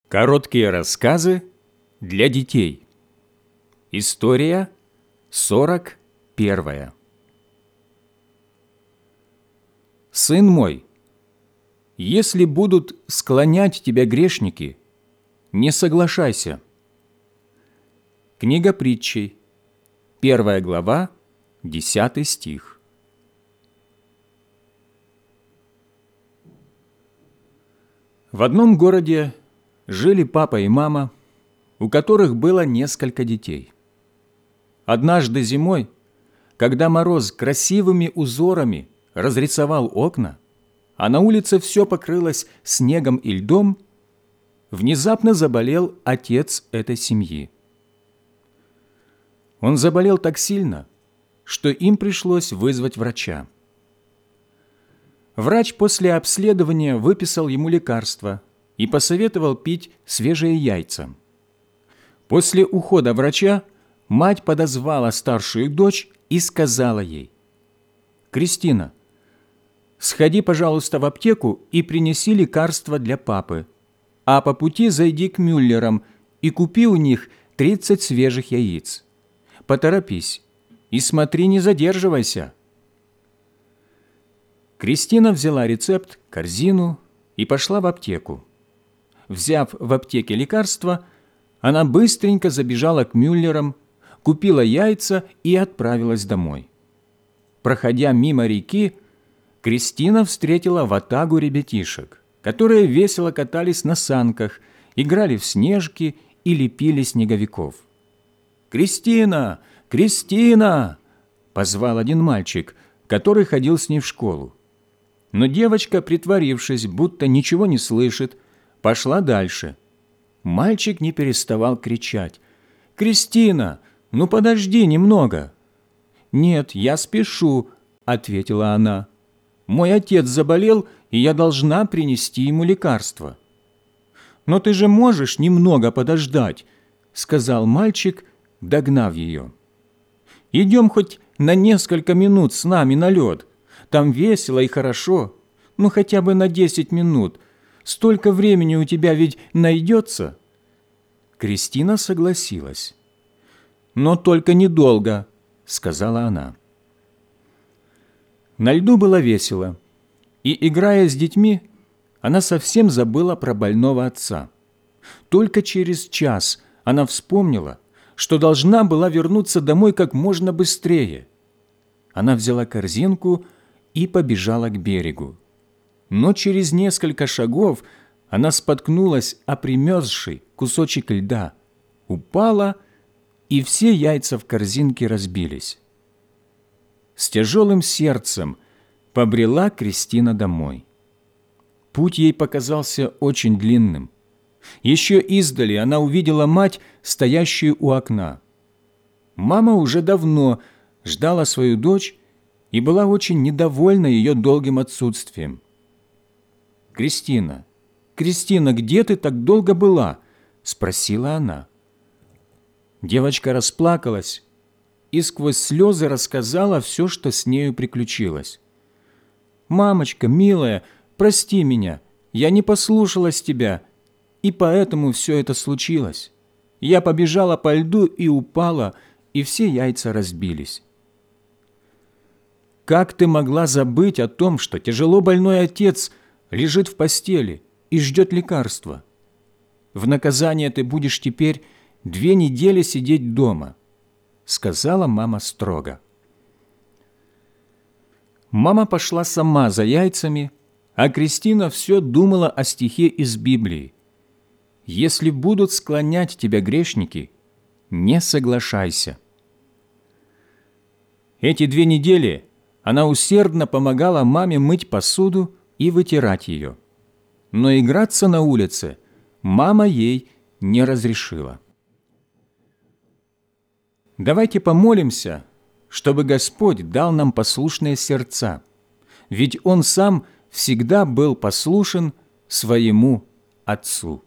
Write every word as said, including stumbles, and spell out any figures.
Короткие рассказы для детей. История сорок первая. Сын мой, если будут склонять тебя грешники, не соглашайся. Книга Притчей, первая глава, десятый стих. В одном городе жили папа и мама, у которых было несколько детей. Однажды зимой, когда мороз красивыми узорами разрисовал окна, а на улице все покрылось снегом и льдом, внезапно заболел отец этой семьи. Он заболел так сильно, что им пришлось вызвать врача. Врач после обследования выписал ему лекарства и посоветовал пить свежие яйца. После ухода врача мать подозвала старшую дочь и сказала ей: «Кристина, сходи, пожалуйста, в аптеку и принеси лекарства для папы, а по пути зайди к Мюллерам и купи у них тридцать свежих яиц. Поторопись и смотри, не задерживайся». Кристина взяла рецепт, корзину и пошла в аптеку. Взяв в аптеке лекарства, она быстренько забежала к Мюллерам, купила яйца и отправилась домой. Проходя мимо реки, Кристина встретила ватагу ребятишек, которые весело катались на санках, играли в снежки и лепили снеговиков. «Кристина! Кристина!» – позвал один мальчик, который ходил с ней в школу. Но девочка, притворившись, будто ничего не слышит, пошла дальше. Мальчик не переставал кричать: «Кристина, ну подожди немного!» «Нет, я спешу», — ответила она. «Мой отец заболел, и я должна принести ему лекарство». «Но ты же можешь немного подождать», — сказал мальчик, догнав ее. «Идем хоть на несколько минут с нами на лед. Там весело и хорошо. Ну, хотя бы на десять минут. Столько времени у тебя ведь найдется». Кристина согласилась. «Но только недолго», — сказала она. На льду было весело, и, играя с детьми, она совсем забыла про больного отца. Только через час она вспомнила, что должна была вернуться домой как можно быстрее. Она взяла корзинку и побежала к берегу. Но через несколько шагов она споткнулась о примерзший кусочек льда, упала, и все яйца в корзинке разбились. С тяжелым сердцем побрела Кристина домой. Путь ей показался очень длинным. Еще издали она увидела мать, стоящую у окна. Мама уже давно ждала свою дочь и была очень недовольна ее долгим отсутствием. «Кристина, Кристина, где ты так долго была?» – спросила она. Девочка расплакалась и сквозь слезы рассказала все, что с нею приключилось. «Мамочка, милая, прости меня, я не послушалась тебя, и поэтому все это случилось. Я побежала по льду и упала, и все яйца разбились». «Как ты могла забыть о том, что тяжело больной отец лежит в постели и ждет лекарства? В наказание ты будешь теперь две недели сидеть дома», — сказала мама строго. Мама пошла сама за яйцами, а Кристина все думала о стихе из Библии: «Если будут склонять тебя грешники, не соглашайся». Эти две недели она усердно помогала маме мыть посуду и вытирать ее. Но играться на улице мама ей не разрешила. Давайте помолимся, чтобы Господь дал нам послушные сердца, ведь Он Сам всегда был послушен своему Отцу.